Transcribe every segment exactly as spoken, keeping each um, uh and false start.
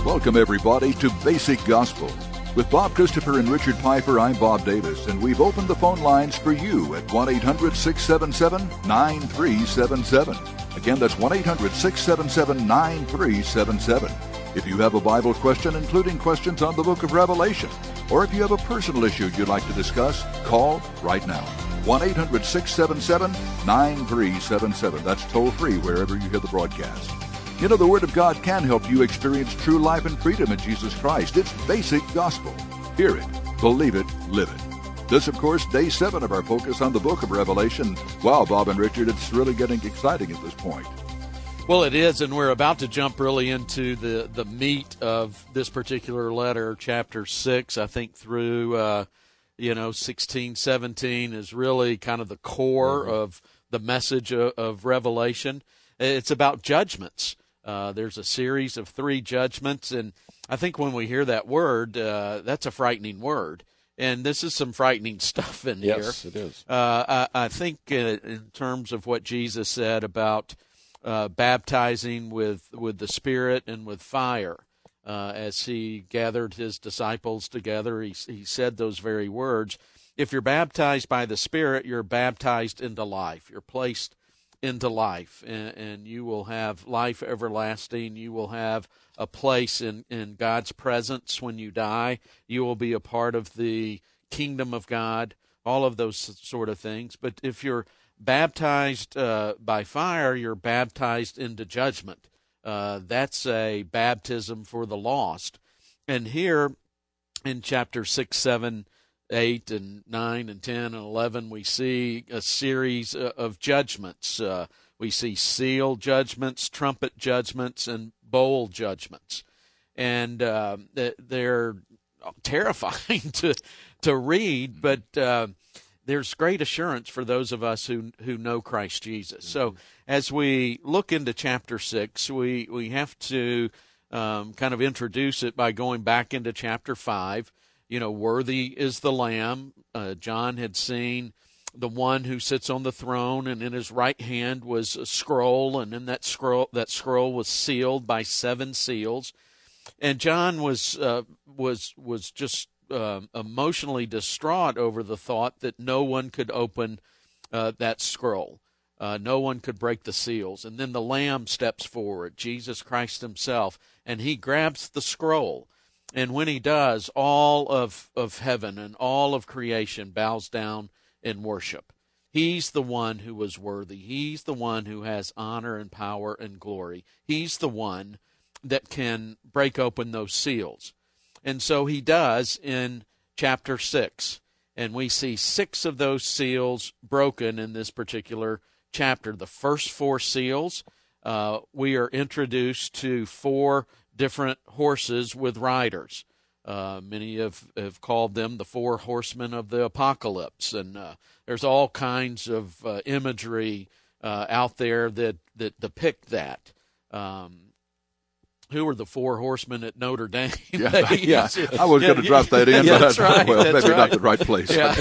Welcome, everybody, to Basic Gospel. With Bob Christopher and Richard Piper, I'm Bob Davis, and we've opened the phone lines for you at one eight hundred six seven seven nine three seven seven. Again, that's one eight hundred six seven seven nine three seven seven. If you have a Bible question, including questions on the book of Revelation, or if you have a personal issue you'd like to discuss, call right now. one eight hundred six seven seven nine three seven seven. That's toll-free wherever you hear the broadcast. You know, the Word of God can help you experience true life and freedom in Jesus Christ. It's basic gospel. Hear it, believe it, live it. This, of course, day seven of our focus on the book of Revelation. Wow, Bob and Richard, it's really getting exciting at this point. Well, it is, and we're about to jump really into the, the meat of this particular letter, chapter six, I think through, uh, you know, sixteen, seventeen is really kind of the core mm-hmm. of the message of, of Revelation. It's about judgments. Uh, there's a series of three judgments, and I think when we hear that word, uh, that's a frightening word. And this is some frightening stuff in yes, here. Yes, it is. Uh, I, I think uh, in terms of what Jesus said about uh, baptizing with, with the Spirit and with fire, uh, as he gathered his disciples together, he, he said those very words. If you're baptized by the Spirit, you're baptized into life. You're placed into life, and, and you will have life everlasting. You will have a place in, in God's presence when you die. You will be a part of the kingdom of God, all of those sort of things. But if you're baptized uh, by fire, you're baptized into judgment. Uh, that's a baptism for the lost. And here in chapter six, seven, eight and nine and ten and eleven, we see a series of judgments. Uh, we see seal judgments, trumpet judgments, and bowl judgments. And uh, they're terrifying to to read, but uh, there's great assurance for those of us who who know Christ Jesus. So as we look into chapter six, we, we have to um, kind of introduce it by going back into chapter five. You know, worthy is the Lamb. Uh, John had seen the one who sits on the throne, and in his right hand was a scroll, and in that scroll, that scroll was sealed by seven seals. And John was uh, was was just uh, emotionally distraught over the thought that no one could open uh, that scroll. Uh, no one could break the seals. And then the Lamb steps forward, Jesus Christ himself, and he grabs the scroll. And when he does, all of, of heaven and all of creation bows down in worship. He's the one who was worthy. He's the one who has honor and power and glory. He's the one that can break open those seals. And so he does in chapter six. And we see six of those seals broken in this particular chapter. The first four seals, uh, we are introduced to four different horses with riders. Uh, many have, have called them the four horsemen of the apocalypse, and uh, there's all kinds of uh, imagery uh, out there that, that depict that. Um, who are the four horsemen at Notre Dame? Yeah, yeah. I was going to drop that in, yeah, but that's right, well, that's maybe right. not the right place. Yeah.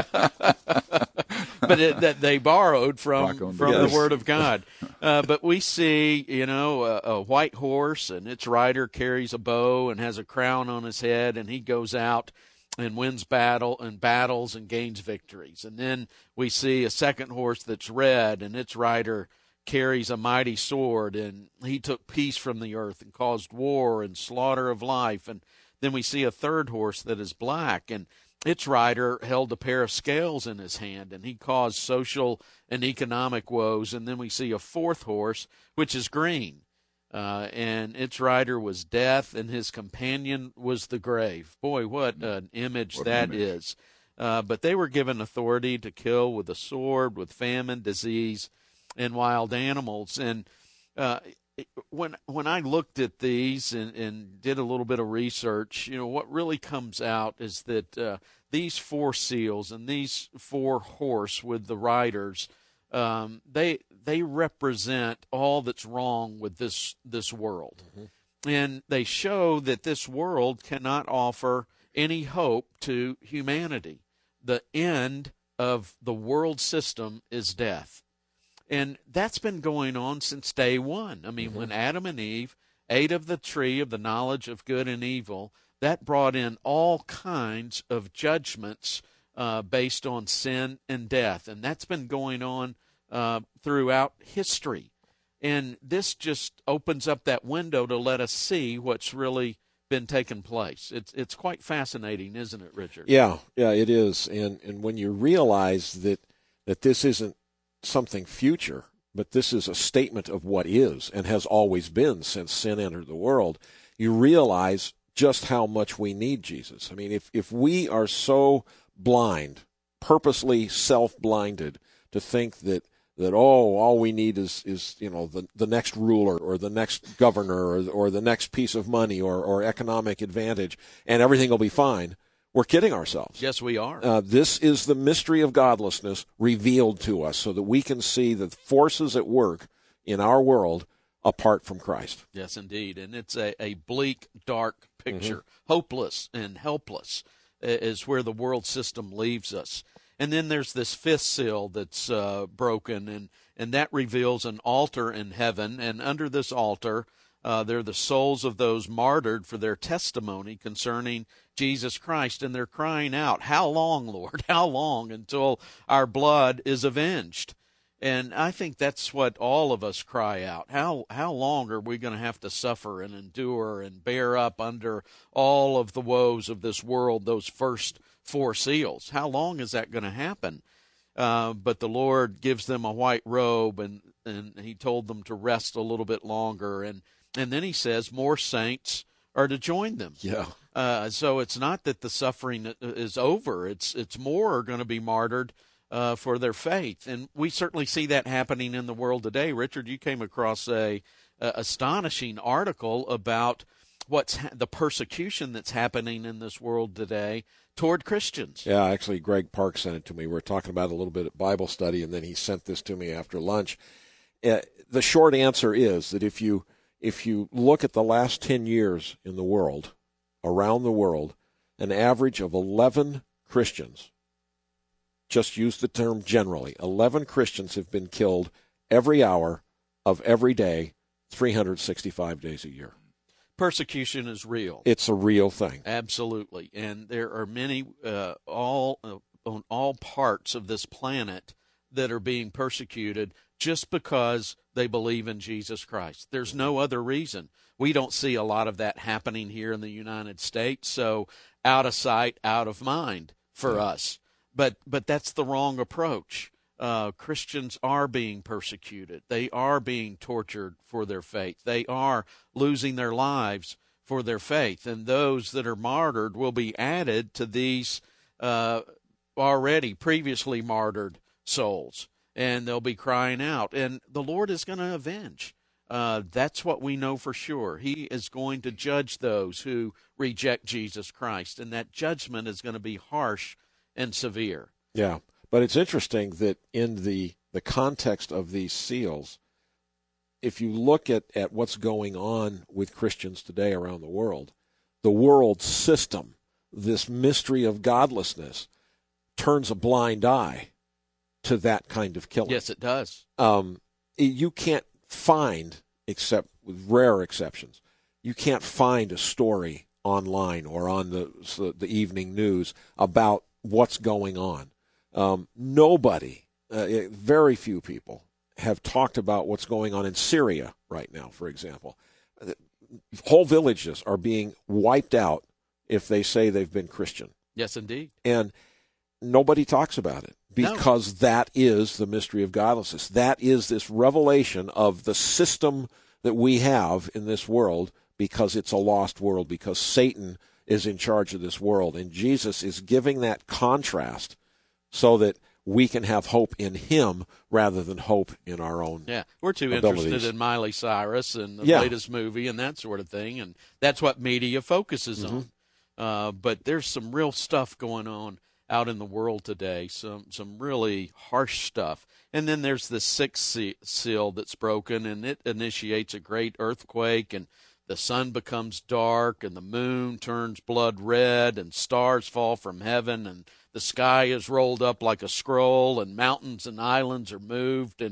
But it, that they borrowed from from yes. the Word of God. Uh, but we see, you know, a, a white horse, and its rider carries a bow and has a crown on his head, and he goes out and wins battle and battles and gains victories. And then we see a second horse that's red, and its rider carries a mighty sword, and he took peace from the earth and caused war and slaughter of life. And then we see a third horse that is black, and its rider held a pair of scales in his hand, and he caused social and economic woes. And then we see a fourth horse, which is green, uh, and its rider was death, and his companion was the grave. Boy, what an image what that an image. is. Uh, but they were given authority to kill with a sword, with famine, disease, and wild animals. And uh, when when I looked at these and, and did a little bit of research, you know, what really comes out is that uh, these four seals and these four horse with the riders, um, they they represent all that's wrong with this this world. Mm-hmm. And they show that this world cannot offer any hope to humanity. The end of the world system is death. And that's been going on since day one. I mean, mm-hmm. when Adam and Eve ate of the tree of the knowledge of good and evil, that brought in all kinds of judgments uh, based on sin and death. And that's been going on uh, throughout history. And this just opens up that window to let us see what's really been taking place. It's it's quite fascinating, isn't it, Richard? Yeah, yeah, it is. And and when you realize that that this isn't something future, but this is a statement of what is and has always been since sin entered the world, you realize just how much we need Jesus. I mean, if if we are so blind, purposely self-blinded to think that that oh, all we need is is you know the the next ruler or the next governor or or the next piece of money or or economic advantage and everything will be fine, we're kidding ourselves. Yes, we are. Uh, this is the mystery of godlessness revealed to us so that we can see the forces at work in our world apart from Christ. Yes, indeed. And it's a, a bleak, dark picture. Mm-hmm. Hopeless and helpless is where the world system leaves us. And then there's this fifth seal that's uh, broken, and, and that reveals an altar in heaven. And under this altar, uh, they're the souls of those martyred for their testimony concerning Jesus Christ. And they're crying out, "How long, Lord? How long until our blood is avenged?" And I think that's what all of us cry out. How how long are we going to have to suffer and endure and bear up under all of the woes of this world, those first four seals? How long is that going to happen? Uh, but the Lord gives them a white robe, and, and he told them to rest a little bit longer. And, and then he says more saints are to join them. Yeah. Uh, so it's not that the suffering is over. It's, it's more are going to be martyred Uh, for their faith. And we certainly see that happening in the world today. Richard, you came across a, a astonishing article about what's ha- the persecution that's happening in this world today toward Christians. Yeah, actually, Greg Park sent it to me. We were talking about it a little bit at Bible study, and then he sent this to me after lunch. Uh, the short answer is that if you if you look at the last ten years in the world, around the world, an average of eleven Christians, just use the term generally, eleven Christians have been killed every hour of every day, three hundred sixty-five days a year. Persecution is real. It's a real thing. Absolutely. And there are many, uh, all uh, on all parts of this planet that are being persecuted just because they believe in Jesus Christ. There's no other reason. We don't see a lot of that happening here in the United States, so out of sight, out of mind for yeah. us. But but that's the wrong approach. Uh, Christians are being persecuted. They are being tortured for their faith. They are losing their lives for their faith. And those that are martyred will be added to these uh, already previously martyred souls. And they'll be crying out. And the Lord is going to avenge. Uh, that's what we know for sure. He is going to judge those who reject Jesus Christ. And that judgment is going to be harsh and severe. Yeah, but it's interesting that in the the context of these seals, if you look at, at what's going on with Christians today around the world, the world system, this mystery of godlessness, turns a blind eye to that kind of killing. Yes, it does. Um, you can't find, except with rare exceptions, you can't find a story online or on the the evening news about what's going on. Um, nobody, uh, very few people have talked about what's going on in Syria right now, for example. Whole villages are being wiped out if they say they've been Christian. Yes, indeed. And nobody talks about it because no. that is the mystery of godlessness. That is this revelation of the system that we have in this world because it's a lost world, because Satan is in charge of this world. And Jesus is giving that contrast so that we can have hope in him rather than hope in our own Yeah, we're too abilities. interested in Miley Cyrus and the yeah. latest movie and that sort of thing, and that's what media focuses mm-hmm. on. Uh, but there's some real stuff going on out in the world today, some some really harsh stuff. And then there's the sixth seal that's broken, and it initiates a great earthquake, and the sun becomes dark, and the moon turns blood red, and stars fall from heaven, and the sky is rolled up like a scroll, and mountains and islands are moved, and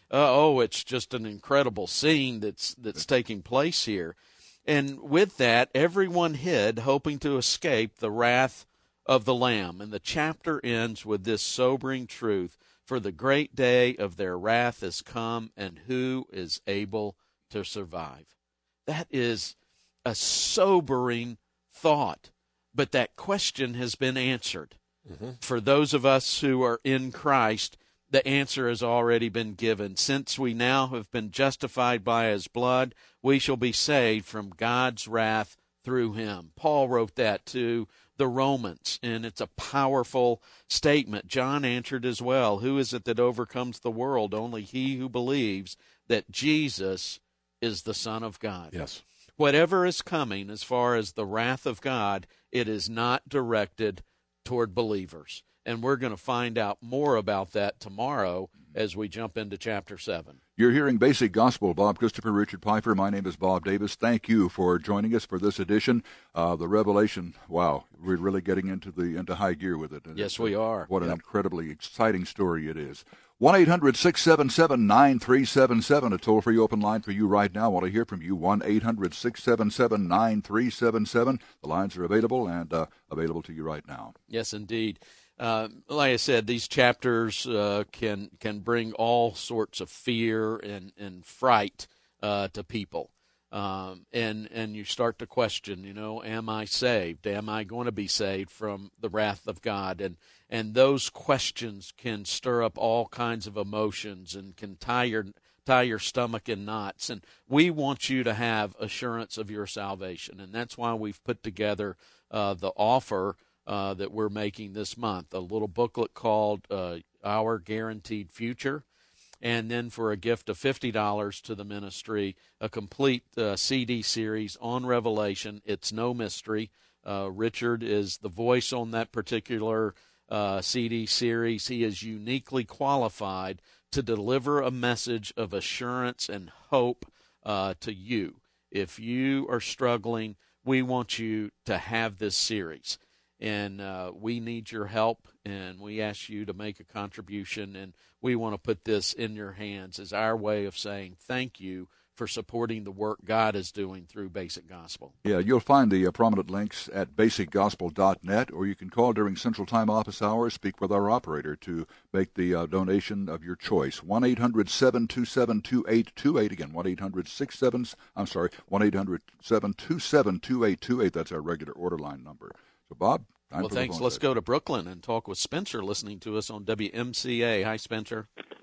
uh, oh, it's just an incredible scene that's that's taking place here. And with that, everyone hid, hoping to escape the wrath of the Lamb. And the chapter ends with this sobering truth: for the great day of their wrath is come, and who is able to survive? That is a sobering thought, but that question has been answered. Mm-hmm. For those of us who are in Christ, the answer has already been given. Since we now have been justified by his blood, we shall be saved from God's wrath through him. Paul wrote that to the Romans, and it's a powerful statement. John answered as well, who is it that overcomes the world? Only he who believes that Jesus is the Son of God. Yes. Whatever is coming as far as the wrath of God, it is not directed toward believers. And we're going to find out more about that tomorrow as we jump into chapter seven. You're hearing Basic Gospel. Bob Christopher, Richard Piper. My name is Bob Davis. Thank you for joining us for this edition. Uh, the Revelation, wow, we're really getting into the into high gear with it. Yes, it's, we are. What yep. an incredibly exciting story it is. one eight hundred six seven seven nine three seven seven, a toll-free open line for you right now. I want to hear from you, one eight hundred six seven seven nine three seven seven. The lines are available and uh, available to you right now. Yes, indeed. Uh, like I said, these chapters uh, can can bring all sorts of fear and, and fright uh, to people. Um, and, and you start to question, you know, am I saved? Am I going to be saved from the wrath of God? And and those questions can stir up all kinds of emotions and can tie your tie your stomach in knots. And we want you to have assurance of your salvation. And that's why we've put together uh, the offer Uh, that we're making this month, a little booklet called uh, Our Guaranteed Future, and then for a gift of fifty dollars to the ministry, a complete uh, C D series on Revelation. It's no mystery. Uh, Richard is the voice on that particular uh, C D series. He is uniquely qualified to deliver a message of assurance and hope uh, to you. If you are struggling, we want you to have this series. And uh, we need your help, and we ask you to make a contribution, and we want to put this in your hands as our way of saying thank you for supporting the work God is doing through Basic Gospel. Yeah, you'll find the uh, prominent links at basic gospel dot net, or you can call during Central Time office hours, speak with our operator to make the uh, donation of your choice. one eight hundred seven two seven two eight two eight. Again, one eight hundred six seven, I'm sorry, one eight hundred seven two seven two eight two eight. That's our regular order line number. So, Bob, time well, for thanks. the phone Let's session. go to Brooklyn and talk with Spencer, listening to us on W M C A. Hi, Spencer.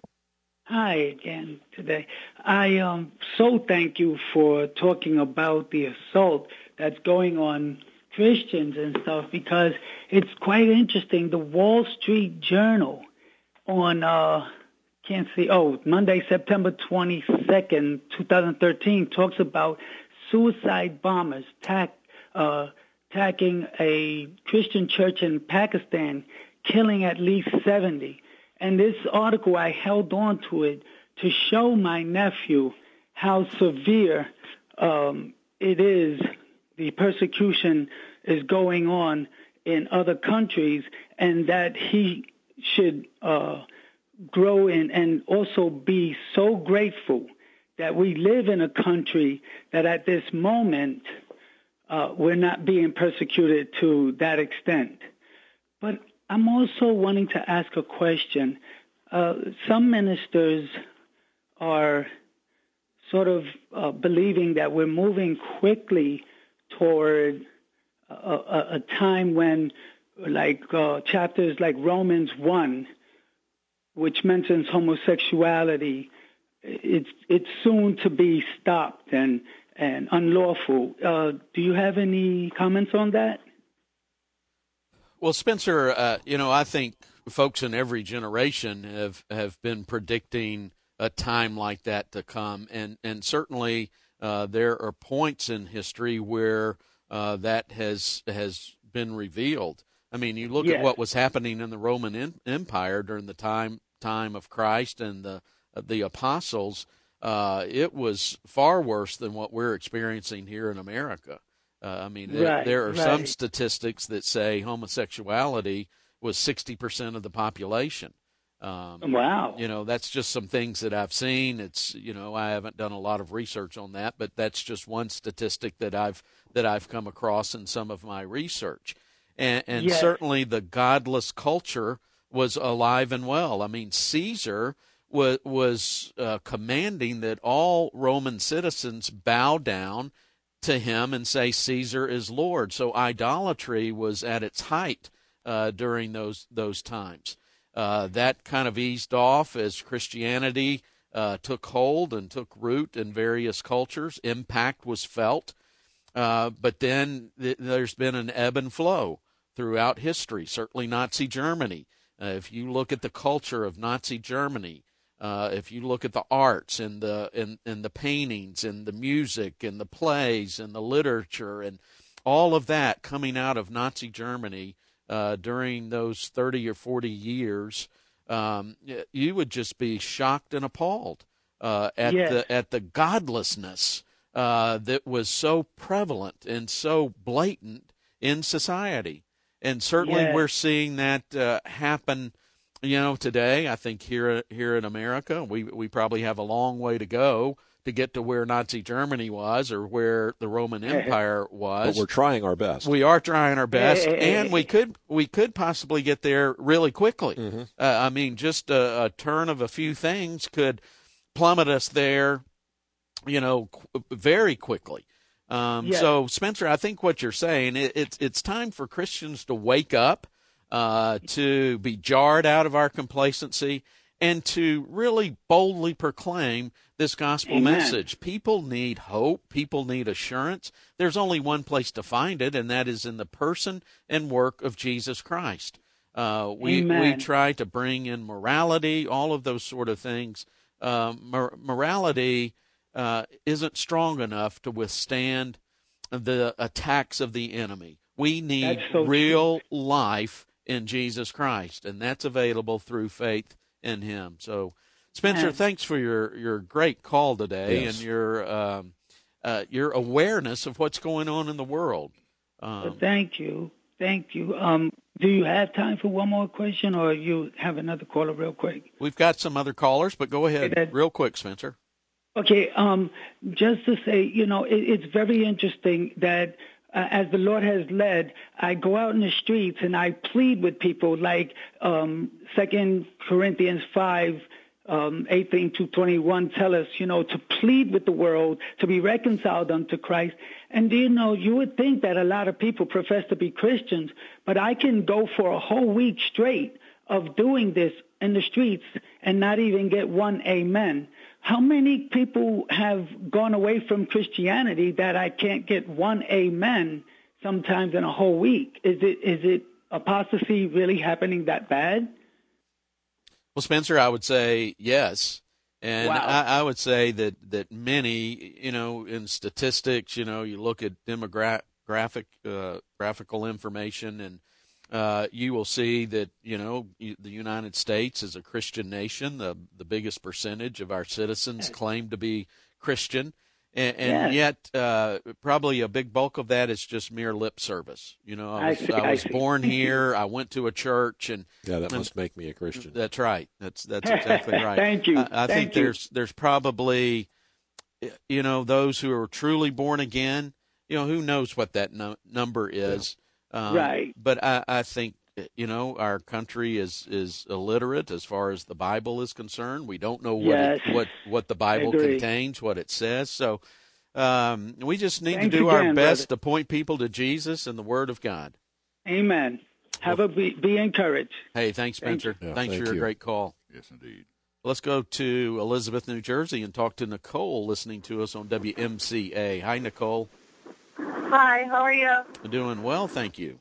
Hi again today. I um, so thank you for talking about the assault that's going on Christians and stuff, because it's quite interesting. The Wall Street Journal on, uh, can't see, oh, Monday, September twenty-second, twenty thirteen, talks about suicide bombers tack, uh, attacking a Christian church in Pakistan, killing at least seventy. And this article, I held on to it to show my nephew how severe um, it is, the persecution is going on in other countries, and that he should uh, grow in and also be so grateful that we live in a country that at this moment uh, we're not being persecuted to that extent. But I'm also wanting to ask a question. Uh, some ministers are sort of uh, believing that we're moving quickly toward a, a, a time when, like uh, chapters like Romans one, which mentions homosexuality, it's it's soon to be stopped and, and unlawful. Uh, do you have any comments on that? Well, Spencer, uh, you know, I think folks in every generation have, have been predicting a time like that to come, and and certainly uh, there are points in history where uh, that has has been revealed. I mean, you look yes. at what was happening in the Roman in, Empire during the time time of Christ and the the apostles. Uh, it was far worse than what we're experiencing here in America. Uh, I mean, there, right, there are right. some statistics that say homosexuality was sixty percent of the population. Um, wow. You know, that's just some things that I've seen. It's, you know, I haven't done a lot of research on that, but that's just one statistic that I've that I've come across in some of my research. And, and yes. certainly the godless culture was alive and well. I mean, Caesar was, was uh, commanding that all Roman citizens bow down to him and say Caesar is Lord. So idolatry was at its height uh, during those those times. Uh, that kind of eased off as Christianity uh, took hold and took root in various cultures. Impact was felt. Uh, but then th- there's been an ebb and flow throughout history, certainly Nazi Germany. Uh, if you look at the culture of Nazi Germany, uh, if you look at the arts and the and, and the paintings and the music and the plays and the literature and all of that coming out of Nazi Germany uh, during those thirty or forty years, um, you would just be shocked and appalled uh, at yes. the at the godlessness uh, that was so prevalent and so blatant in society. And certainly yes. we're seeing that uh, happen, you know, today. I think here here in America, we we probably have a long way to go to get to where Nazi Germany was or where the Roman Empire was. But we're trying our best. We are trying our best, and we could we could possibly get there really quickly. Mm-hmm. Uh, I mean, just a, a turn of a few things could plummet us there, you know, qu- very quickly. Um, yes. So, Spencer, I think what you're saying, it, it's it's time for Christians to wake up, uh, to be jarred out of our complacency, and to really boldly proclaim this gospel Amen. message. People need hope. People need assurance. There's only one place to find it, and that is in the person and work of Jesus Christ. Uh, we Amen. we try to bring in morality, all of those sort of things. Um, mor- morality uh, isn't strong enough to withstand the attacks of the enemy. We need That's so real true. life in Jesus Christ, and that's available through faith in Him. So, Spencer, Yeah. thanks for your, your great call today Yes. and your um, uh, your awareness of what's going on in the world. Um, Well, thank you. Thank you. Um, do you have time for one more question, or you have another caller real quick? we've got some other callers, but go ahead Okay, that- real quick, Spencer. Okay, um, just to say, you know, it, it's very interesting that uh, as the Lord has led, I go out in the streets and I plead with people like um, Second Corinthians five, um, eighteen to twenty-one tell us, you know, to plead with the world, to be reconciled unto Christ. And, you know, you would think that a lot of people profess to be Christians, but I can go for a whole week straight of doing this in the streets and not even get one amen. How many people have gone away from Christianity that I can't get one amen sometimes in a whole week? Is it is it apostasy really happening that bad? Well, Spencer, I would say yes. And Wow. I, I would say that, that many, you know, in statistics, you know, you look at demographic, uh, graphical information, and uh, you will see that, you know, the United States is a Christian nation. The the biggest percentage of our citizens claim to be Christian. And, and Yes. yet, uh, probably a big bulk of that is just mere lip service. You know, I I was, see, I I was see. born here. I went to a church, and Yeah, that and- must make me a Christian. That's right. That's that's exactly right. Thank you. I, I Thank think you. there's there's probably, you know, those who are truly born again. You know, who knows what that no, number is? Um, Right. But I, I think, you know, our country is is illiterate as far as the Bible is concerned. We don't know what Yes. it, what what the Bible agree. contains, what it says. So um, we just need Thanks to do our again, best brother. to point people to Jesus and the Word of God. Amen. Have a be, be encouraged. Hey, thanks, Thank Spencer. you. Yeah, thanks thank for your you. great call. Yes, indeed. Let's go to Elizabeth, New Jersey, and talk to Nicole, listening to us on W M C A. Hi, Nicole. Hi, how are you? Doing well, thank you.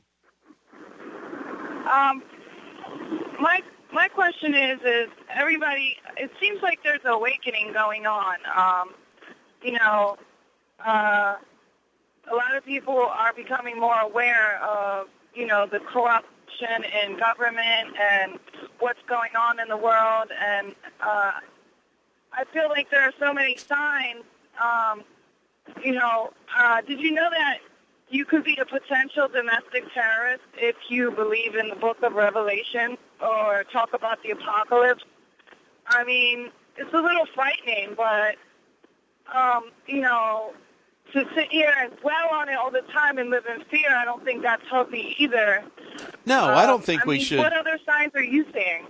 Um, my my question is, is everybody? It seems like there's an awakening going on. Um, you know, uh, a lot of people are becoming more aware of, you know, the corruption in government and what's going on in the world, and uh, I feel like there are so many signs. Um, you know, uh, did you know that you could be a potential domestic terrorist if you believe in the book of Revelation? or talk about the apocalypse. I mean, it's a little frightening, but, um, you know, to sit here and dwell on it all the time and live in fear, I don't think that's healthy either. No, um, I don't think I we mean, should. What other signs are you seeing?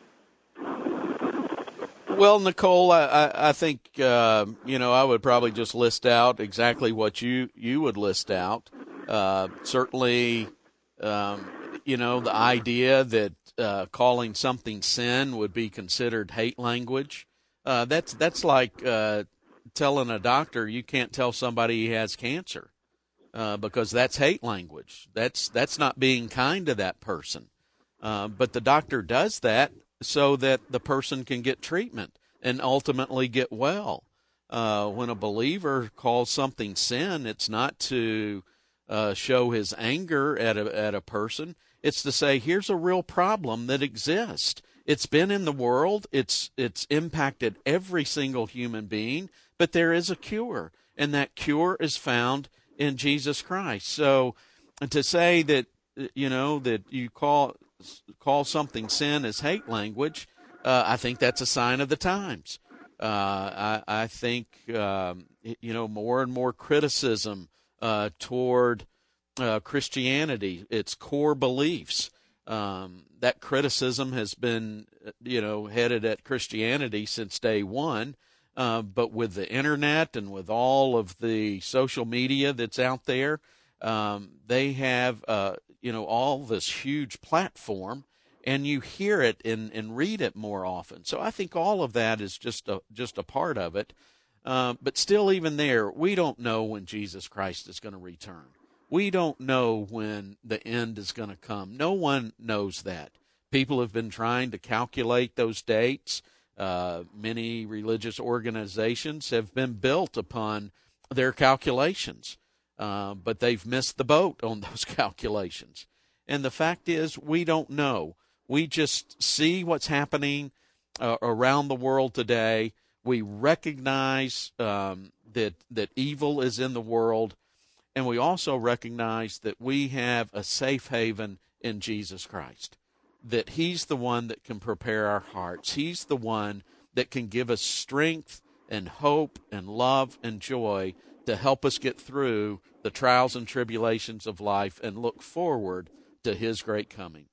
Well, Nicole, I, I, I think, uh, you know, I would probably just list out exactly what you, you would list out. Uh, certainly, um, you know, the idea that uh, calling something sin would be considered hate language. Uh, that's that's like uh, telling a doctor you can't tell somebody he has cancer uh, because that's hate language. That's that's not being kind to that person. Uh, but the doctor does that so that the person can get treatment and ultimately get well. Uh, when a believer calls something sin, it's not to uh, show his anger at a, at a person. It's to say, here's a real problem that exists. It's been in the world. It's it's impacted every single human being, but there is a cure, and that cure is found in Jesus Christ. So to say that, you know, that you call call something sin as hate language, uh, I think that's a sign of the times. Uh, I, I think, um, you know, more and more criticism uh, toward uh, Christianity, its core beliefs. Um, that criticism has been, you know, headed at Christianity since day one. Uh, but with the internet and with all of the social media that's out there, um, they have, uh, you know, all this huge platform, and you hear it and, and read it more often. So I think all of that is just a, just a part of it. Uh, but still, even there, we don't know when Jesus Christ is going to return. We don't know when the end is going to come. No one knows that. People have been trying to calculate those dates. Uh, many religious organizations have been built upon their calculations, uh, but they've missed the boat on those calculations. And the fact is, we don't know. We just see what's happening uh, around the world today. We recognize um, that that evil is in the world, and we also recognize that we have a safe haven in Jesus Christ, that he's the one that can prepare our hearts. He's the one that can give us strength and hope and love and joy to help us get through the trials and tribulations of life and look forward to his great coming.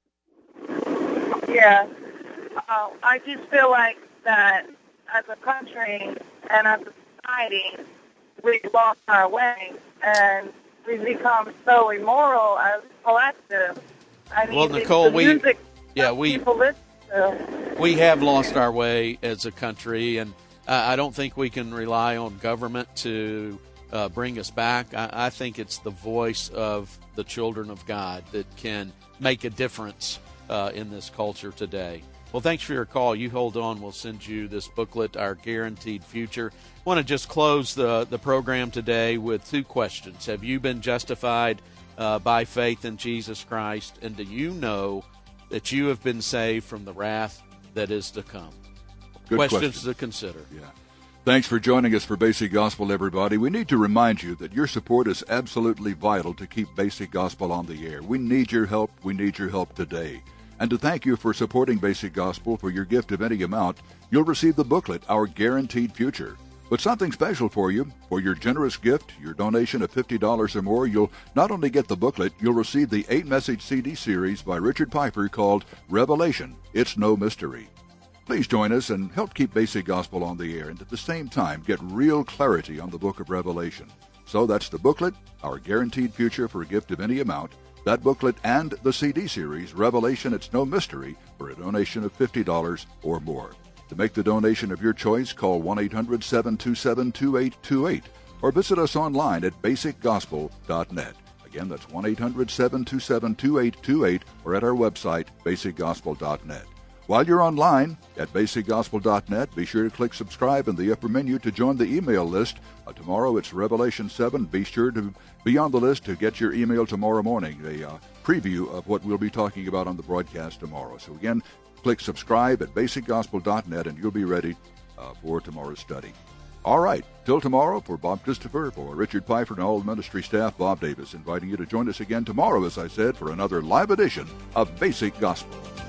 Yeah. Uh, I just feel like that as a country and as a society, we've lost our way, and we've become so immoral as a collective. I mean, well, Nicole, the we music yeah we people listen to. we have lost our way as a country, and uh, I don't think we can rely on government to uh, bring us back. I, I think it's the voice of the children of God that can make a difference uh, in this culture today. Well, thanks for your call. You hold on. We'll send you this booklet, Our Guaranteed Future. I want to just close the, the program today with two questions. Have you been justified uh, by faith in Jesus Christ? And do you know that you have been saved from the wrath that is to come? Good Questions question. to consider. Yeah. Thanks for joining us for Basic Gospel, everybody. We need to remind you that your support is absolutely vital to keep Basic Gospel on the air. We need your help. We need your help today. And to thank you for supporting Basic Gospel, for your gift of any amount, you'll receive the booklet, Our Guaranteed Future. But something special for you. For your generous gift, your donation of fifty dollars or more, you'll not only get the booklet, you'll receive the eight-message C D series by Richard Piper called Revelation, It's No Mystery. Please join us and help keep Basic Gospel on the air, and at the same time get real clarity on the book of Revelation. So that's the booklet, Our Guaranteed Future, for a gift of any amount. That booklet and the C D series, Revelation, It's No Mystery, for a donation of fifty dollars or more. To make the donation of your choice, call one eight hundred seven two seven two eight two eight or visit us online at basic gospel dot net. Again, that's one eight hundred seven two seven two eight two eight or at our website, basic gospel dot net. While you're online at basic gospel dot net, be sure to click subscribe in the upper menu to join the email list. Uh, tomorrow it's Revelation seven. Be sure to be on the list to get your email tomorrow morning, a uh, preview of what we'll be talking about on the broadcast tomorrow. So again, click subscribe at basic gospel dot net and you'll be ready uh, for tomorrow's study. All right, till tomorrow, for Bob Christopher, for Richard Piper and all the ministry staff, Bob Davis, inviting you to join us again tomorrow, as I said, for another live edition of Basic Gospel.